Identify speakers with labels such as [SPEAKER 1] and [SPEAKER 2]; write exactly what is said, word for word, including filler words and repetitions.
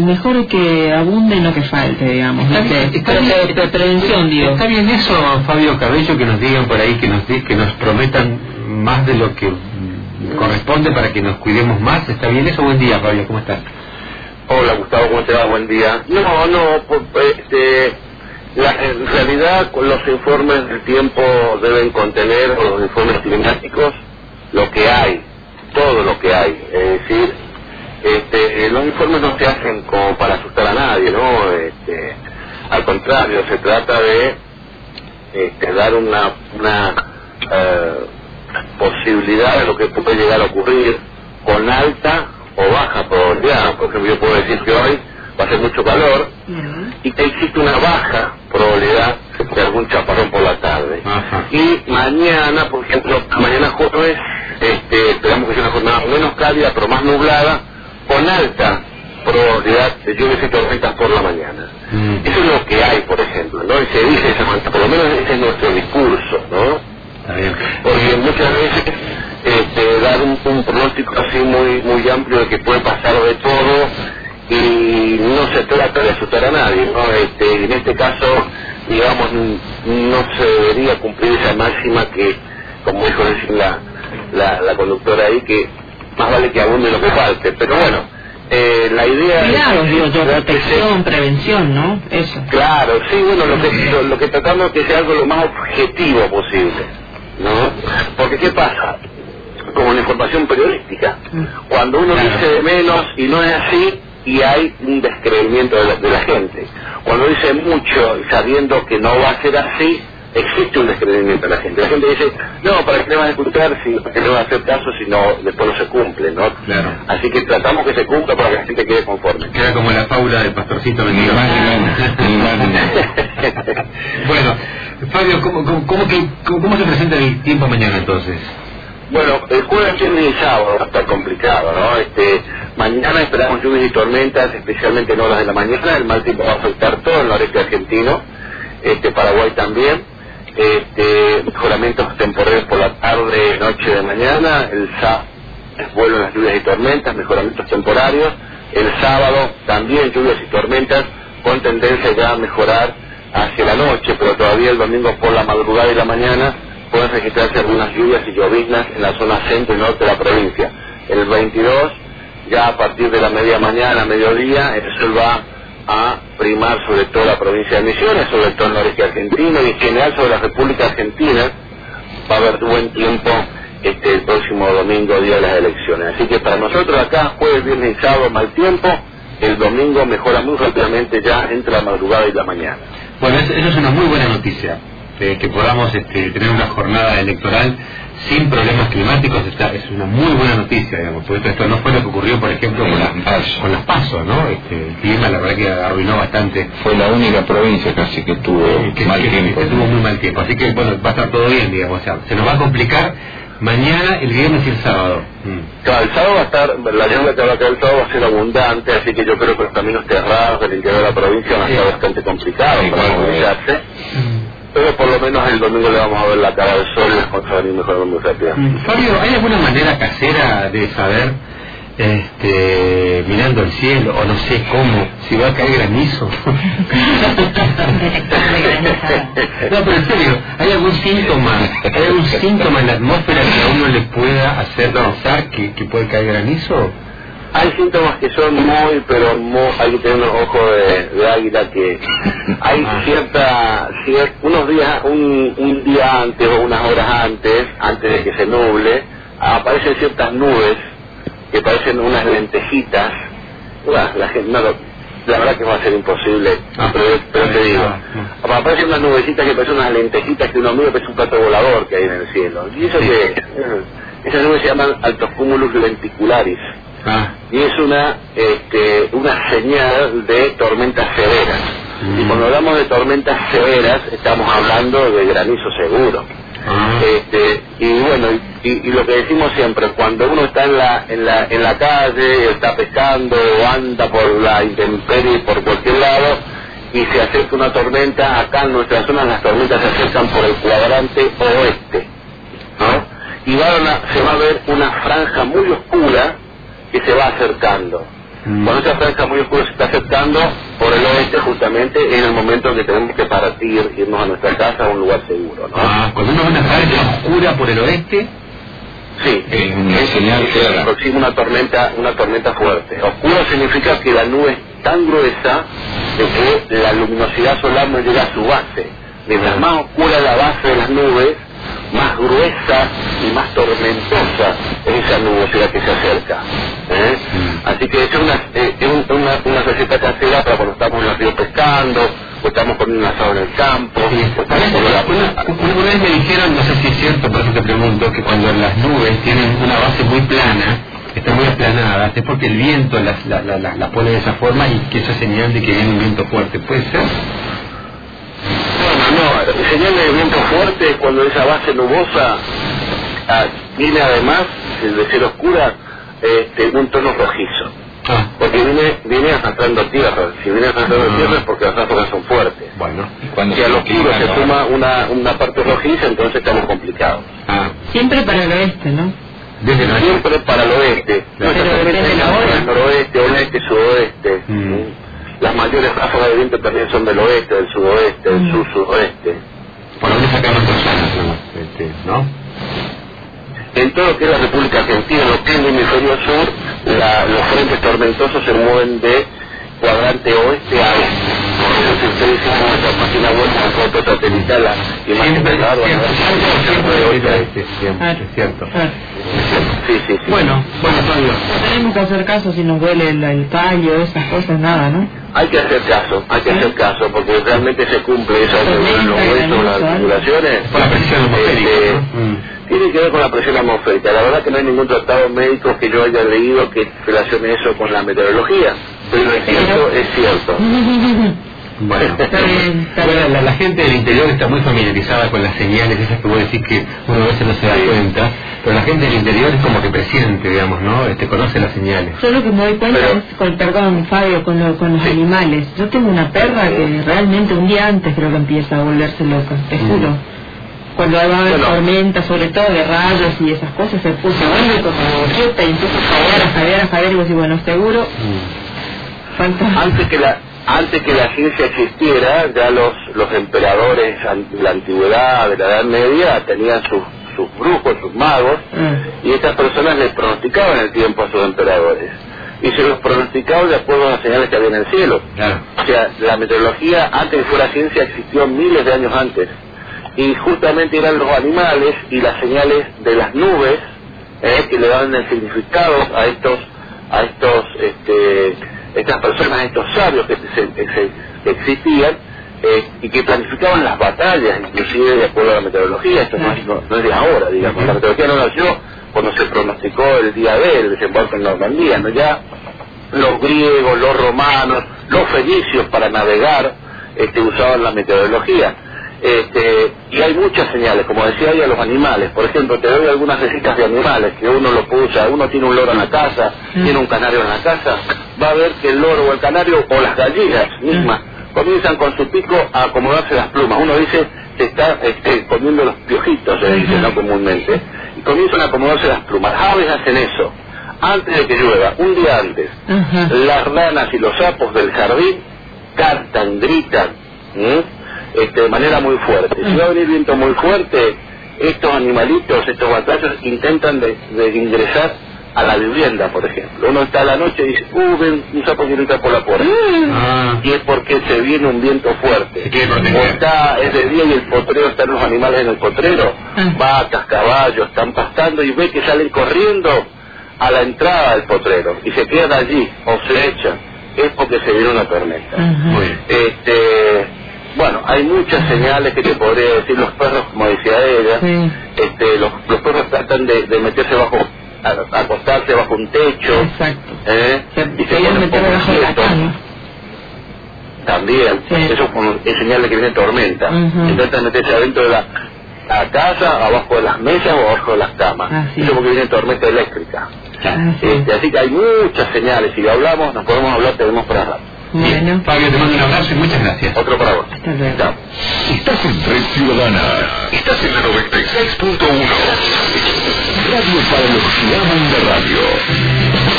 [SPEAKER 1] mejor que abunde y no que falte, digamos.
[SPEAKER 2] Está,
[SPEAKER 1] ¿no?
[SPEAKER 2] bien,
[SPEAKER 1] que,
[SPEAKER 2] está,
[SPEAKER 1] pre,
[SPEAKER 2] bien,
[SPEAKER 1] pre, prevención, digo.
[SPEAKER 2] Está bien eso, Fabio Cabello, que nos digan por ahí, que nos que nos prometan más de lo que corresponde para que nos cuidemos más. ¿Está bien eso? Buen día, Fabio, ¿cómo estás?
[SPEAKER 3] Hola, Gustavo, ¿cómo te va? Buen día. No, no, pues, este, la, en realidad los informes del tiempo deben contener, o los informes climáticos, lo que hay, todo lo que hay. Es decir, este, los informes no se hacen como para asustar a nadie, ¿no? Este, al contrario, se trata de este, dar una, una eh, posibilidad de lo que puede llegar a ocurrir con alta o baja probabilidad. Por ejemplo, yo puedo decir que hoy va a ser mucho calor uh-huh. y que existe una baja probabilidad de algún chaparrón por la tarde. Uh-huh. Y mañana, por ejemplo, mañana jueves, este, esperamos que sea una jornada menos cálida, pero más nublada, con alta probabilidad de lluvias y tormentas por la mañana. Uh-huh. Eso es lo que hay, por ejemplo, ¿no? Y se dice esa manera, por lo menos ese es nuestro discurso, ¿no? Porque muchas veces este, dar un, un pronóstico así muy muy amplio de que puede pasar de todo y no se trata de asustar a nadie, ¿no? Este, en este caso, digamos, no se debería cumplir esa máxima que, como dijo recién la, la, la conductora ahí, que más vale que abunde lo que falte. Pero bueno, eh, la idea
[SPEAKER 1] claro,
[SPEAKER 3] es...
[SPEAKER 1] digo yo, protección, prevención, ¿no? Eso.
[SPEAKER 3] Claro, sí, bueno, lo que, lo, lo que tratamos es que sea algo lo más objetivo posible, ¿no? Porque ¿qué pasa? Como en la información periodística, cuando uno claro. dice de menos y no es así, y hay un descreimiento de la, de la gente. Cuando dice mucho y sabiendo que no va a ser así, existe un descreimiento de la gente. La gente dice, no, ¿para qué le vas a escuchar si no le va a hacer caso si no, después no se cumple, ¿no?
[SPEAKER 2] Claro.
[SPEAKER 3] Así que tratamos que se cumpla para que la gente quede conforme.
[SPEAKER 2] Queda como la fábula del pastorcito mentiroso. Bueno, Fabio, ¿cómo, cómo, cómo, que, cómo, ¿cómo se presenta el tiempo mañana entonces?
[SPEAKER 3] Bueno, el jueves, viernes y sábado va a estar complicado, ¿no? Este, mañana esperamos lluvias y tormentas, especialmente en horas de la mañana. El mal tiempo va a afectar todo el noreste argentino, este, Paraguay también. Este, mejoramientos temporales por la tarde, noche de mañana. El sábado vuelven las lluvias y tormentas, mejoramientos temporarios. El sábado también lluvias y tormentas con tendencia ya a mejorar hacia la noche, pero todavía el domingo por la madrugada y la mañana pueden registrarse algunas lluvias y lloviznas en la zona centro y norte de la provincia. El veintidós, ya a partir de la media mañana, mediodía, el sol va a primar sobre todo la provincia de Misiones, sobre todo el noreste argentino y en general sobre la República Argentina. Va a haber buen tiempo este, el próximo domingo, día de las elecciones. Así que para nosotros acá, jueves, viernes y sábado, mal tiempo. El domingo mejora muy rápidamente ya entre la madrugada y la mañana.
[SPEAKER 2] Bueno, eso, eso es una muy buena noticia. Eh, que podamos este, tener una jornada electoral sin problemas climáticos está, es una muy buena noticia, digamos, porque esto no fue lo que ocurrió, por ejemplo, con, la, con las PASO, ¿no? Este, el clima, la verdad que arruinó bastante.
[SPEAKER 4] Fue la única provincia casi que tuvo
[SPEAKER 2] eh, que,
[SPEAKER 4] mal
[SPEAKER 2] que,
[SPEAKER 4] tiempo.
[SPEAKER 2] Que tuvo muy mal tiempo, así que, bueno, va a estar todo bien, digamos, o sea, se nos va a complicar mañana, el viernes y el sábado.
[SPEAKER 3] Mm. Claro, el sábado va a estar, la lluvia que va a caer el sábado va a ser abundante, así que yo creo que los caminos cerrados del interior de la provincia van a estar bastante complicados sí, para movilizarse. Mm. Pero por lo menos el domingo le vamos a ver la cara del sol y las cosas van a ir mejorando muy rápido.
[SPEAKER 2] Mm. Fabio, ¿hay alguna manera casera de saber, este, mirando el cielo, o no sé cómo, si va a caer granizo? No, pero en serio, ¿hay algún síntoma, hay algún síntoma en la atmósfera que a uno le pueda hacer pensar que, que puede caer granizo?
[SPEAKER 3] Hay síntomas que son muy, pero muy, hay que tener un ojo de, de águila que hay ah. cierta, cier, unos días, un, un día antes o unas horas antes, antes de que se nuble, aparecen ciertas nubes que parecen unas lentejitas. Bueno, la, gente, no, la verdad que va a ser imposible, ah. pero, pero te digo, ah. aparecen unas nubecitas que parecen unas lentejitas que uno mira que es un plato volador que hay en el cielo. Y eso sí. que, esas nubes se llaman altocumulus lenticularis. Ah. Y es una este, una señal de tormentas severas. Mm. Y cuando hablamos de tormentas severas estamos hablando de granizo seguro. Ah. Este, y bueno, y, y lo que decimos siempre, cuando uno está en la en la en la calle, está pescando o anda por la intemperie por cualquier lado y se acerca una tormenta, acá en nuestra zona las tormentas se acercan por el cuadrante oeste, ¿no? Y va a una, se va a ver una franja muy oscura que se va acercando.
[SPEAKER 2] Mm.
[SPEAKER 3] Cuando esa franja muy oscura se está acercando por el oeste, justamente en el momento en que tenemos que partir, irnos a nuestra casa a un lugar seguro, ¿no?
[SPEAKER 2] Ah, cuando uno ve una franja oscura por el oeste,
[SPEAKER 3] sí,
[SPEAKER 4] es una señal
[SPEAKER 3] se
[SPEAKER 4] clara.
[SPEAKER 3] aproxima una tormenta, una tormenta fuerte. Oscuro significa que la nube es tan gruesa de que la luminosidad solar no llega a su base. Mientras más oscura la base de las nubes, más gruesa y más tormentosa es esa nubosidad que se acerca. ¿eh? Así que es una, eh, es un- una, una receta casera para cuando estamos en el río pescando, o estamos con un asado en el campo,
[SPEAKER 2] sí,
[SPEAKER 3] o estamos con la...
[SPEAKER 2] una, una vez me dijeron, no sé si es cierto, por eso te pregunto, que cuando las nubes tienen una base muy plana, están muy aplanadas, es porque el viento las, la, la, la, la pone de esa forma y que eso es señal de que viene un viento fuerte. ¿Puede ser?
[SPEAKER 3] Bueno, no, señal de viento fuerte es cuando esa base nubosa ah, viene además, de ser oscura, este, un tono rojizo.
[SPEAKER 2] Ah,
[SPEAKER 3] Porque viene, viene arrastrando tierra. Si viene arrastrando
[SPEAKER 2] Ah.
[SPEAKER 3] tierra es porque las ráfagas son fuertes.
[SPEAKER 2] bueno.
[SPEAKER 4] Y cuando
[SPEAKER 3] Si a lo oscuro
[SPEAKER 4] inclina,
[SPEAKER 3] se
[SPEAKER 4] ¿no?
[SPEAKER 3] suma una, una parte rojiza, entonces estamos complicados.
[SPEAKER 2] Ah,
[SPEAKER 1] Siempre para el oeste, ¿no?
[SPEAKER 2] desde el oeste.
[SPEAKER 3] Siempre para el oeste.
[SPEAKER 2] Pero
[SPEAKER 3] Nuestra
[SPEAKER 1] depende
[SPEAKER 3] tormenta
[SPEAKER 1] de la
[SPEAKER 3] es
[SPEAKER 1] hora.
[SPEAKER 3] del noroeste, oeste, sudoeste.
[SPEAKER 2] Mm.
[SPEAKER 3] Las mayores ráfagas de viento también son del oeste, del sudoeste, del
[SPEAKER 1] Mm.
[SPEAKER 3] sur-sudoeste.
[SPEAKER 2] Por donde sacan nuestras zonas, ¿no? Este, ¿no?
[SPEAKER 3] En todo lo que es la República Argentina, en lo que es el hemisferio sur, la, los frentes tormentosos se mueven de cuadrante oeste a este. Por eso si ustedes hicieron en nuestra página web una foto satelital, la imagen
[SPEAKER 2] Siempre,
[SPEAKER 3] del lado,
[SPEAKER 2] siempre,
[SPEAKER 3] ¿no?
[SPEAKER 2] siempre
[SPEAKER 3] de
[SPEAKER 2] de
[SPEAKER 3] oeste a este.
[SPEAKER 2] este, siempre,
[SPEAKER 1] Ah,
[SPEAKER 2] es cierto.
[SPEAKER 1] claro.
[SPEAKER 3] Sí, sí, sí.
[SPEAKER 2] Bueno, bueno, Fabio.
[SPEAKER 1] No tenemos que hacer caso si nos duele el, el tallo, esas cosas, nada, ¿no?
[SPEAKER 3] Hay que hacer caso, hay que
[SPEAKER 1] ¿Sí?
[SPEAKER 3] hacer caso, porque realmente se cumple eso de
[SPEAKER 1] Tormenta,
[SPEAKER 3] los huesos, las
[SPEAKER 1] granizo,
[SPEAKER 3] articulaciones.
[SPEAKER 2] Por la presión atmosférica,
[SPEAKER 3] Este,
[SPEAKER 2] ¿no? Mm.
[SPEAKER 3] Tiene que ver con la presión atmosférica. La verdad que no hay ningún tratado médico que yo haya leído que relacione eso con la meteorología. Pero es cierto, es cierto.
[SPEAKER 2] Bueno,
[SPEAKER 1] Está bien, está
[SPEAKER 2] bueno,
[SPEAKER 1] bien.
[SPEAKER 2] la, la gente del interior está muy familiarizada con las señales, esas que vos decís que uno a veces no se da
[SPEAKER 3] Sí.
[SPEAKER 2] cuenta, pero la gente del interior es como que presiente, digamos, ¿no? Este, conoce las señales.
[SPEAKER 1] Yo lo que me doy cuenta
[SPEAKER 3] Pero-
[SPEAKER 1] es, con, perdón, Fabio, con, lo- con los
[SPEAKER 3] Sí.
[SPEAKER 1] animales. Yo tengo una perra que realmente un día antes creo que empieza a volverse loca, te
[SPEAKER 2] Mm.
[SPEAKER 1] juro. Cuando va a haber
[SPEAKER 3] Bueno.
[SPEAKER 1] tormenta, sobre todo de rayos y esas cosas, se puso grande como quieta y empieza a jadear, a jadear, a jadear y vos decís, bueno, seguro,
[SPEAKER 2] Mm.
[SPEAKER 1] falta...
[SPEAKER 3] Antes que la antes que la ciencia existiera, ya los los emperadores an- de la antigüedad, de la Edad Media, tenían sus sus brujos, sus magos,
[SPEAKER 1] Ah,
[SPEAKER 3] y estas personas les pronosticaban el tiempo a sus emperadores. Y se los pronosticaban de acuerdo a las señales que había en el cielo.
[SPEAKER 2] Claro.
[SPEAKER 3] O sea, la meteorología, antes de que fuera ciencia, existió miles de años antes. Y justamente eran los animales y las señales de las nubes eh, que le daban el significado a estos, a estos, este, estas personas, a estos sabios que, se- que se- que existían eh, y que planificaban las batallas, inclusive de acuerdo a la meteorología. Esto no es, no, no es de ahora, digamos. La meteorología no nació cuando se pronosticó el día D, el desembarco en Normandía, ¿no? Ya los griegos, los romanos, los fenicios para navegar este, usaban la meteorología. Este, y hay muchas señales, como decía ahí, a los animales. Por ejemplo, te doy algunas recetas de animales que uno lo puede usar. Uno tiene un loro en la casa,
[SPEAKER 1] Mm.
[SPEAKER 3] tiene un canario en la casa, va a ver que el loro o el canario o las gallinas mismas comienzan con su pico a acomodarse las plumas. Uno dice que está este, comiendo los piojitos, se dice,
[SPEAKER 1] Ujú.
[SPEAKER 3] ¿no? Comúnmente. Y comienzan a acomodarse las plumas. Las aves hacen eso antes de que llueva, un día antes.
[SPEAKER 1] ajá.
[SPEAKER 3] Las ranas y los sapos del jardín cantan, gritan, ¿m? este, de manera muy fuerte. Si va a venir viento muy fuerte, estos animalitos, estos batallos, intentan de, de ingresar a la vivienda, por ejemplo. Uno está a la noche y dice, uh, ven, un sapo quiere entrar por la puerta.
[SPEAKER 2] Ah,
[SPEAKER 3] Y es porque se viene un viento fuerte.
[SPEAKER 2] Se quiere
[SPEAKER 3] O
[SPEAKER 2] proteger.
[SPEAKER 3] está, es de día y el potrero, están los animales en el potrero,
[SPEAKER 1] Ah.
[SPEAKER 3] vacas, caballos, están pastando y ve que salen corriendo a la entrada del potrero y se quedan allí o se echan. Es porque se viene una tormenta.
[SPEAKER 1] Ajá.
[SPEAKER 2] muy bien.
[SPEAKER 3] Este, bueno, hay muchas señales que te podría decir. Los perros, como decía ella,
[SPEAKER 1] Sí.
[SPEAKER 3] este, los, los perros tratan de, de meterse bajo, a- acostarse bajo un techo,
[SPEAKER 1] Exacto.
[SPEAKER 3] ¿eh?
[SPEAKER 1] Se,
[SPEAKER 3] y
[SPEAKER 1] se quieren
[SPEAKER 3] ponen
[SPEAKER 1] meter
[SPEAKER 3] como
[SPEAKER 1] debajo de la
[SPEAKER 3] quietos.
[SPEAKER 1] cama.
[SPEAKER 3] También,
[SPEAKER 1] Sí.
[SPEAKER 3] eso es, como- es señal de que viene tormenta.
[SPEAKER 1] Ujú.
[SPEAKER 3] Intentan meterse adentro de la, la casa, abajo de las mesas o abajo de las camas.
[SPEAKER 1] Así
[SPEAKER 3] Eso
[SPEAKER 1] es.
[SPEAKER 3] porque viene tormenta eléctrica.
[SPEAKER 1] Así
[SPEAKER 3] Este,
[SPEAKER 1] es.
[SPEAKER 3] así que hay muchas señales. Si hablamos, nos podemos hablar, tenemos para rato.
[SPEAKER 2] Bien.
[SPEAKER 1] Bueno,
[SPEAKER 2] Fabio, te mando un abrazo y muchas gracias.
[SPEAKER 3] Otro para vos.
[SPEAKER 1] hasta luego.
[SPEAKER 3] Chao.
[SPEAKER 5] Estás en Red Ciudadana. Estás en la noventa y seis punto uno. Radio para los que aman la radio.